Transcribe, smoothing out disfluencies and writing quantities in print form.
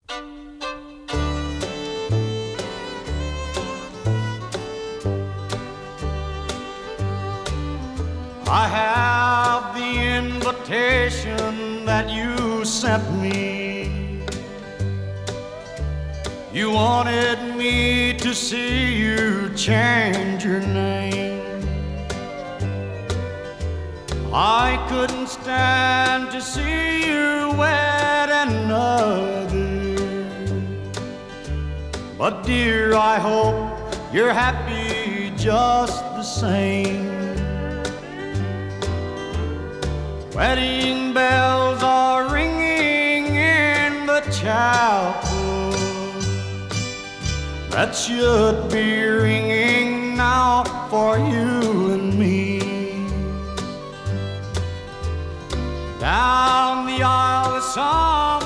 I have the invitation that you sent me. You wanted me to see you change your name. I couldn't stand to see you wed another. But dear, I hope you're happy just the same. Wedding bells are ringing in the chapel. That should be ringing now for you and me. Down the aisle, the song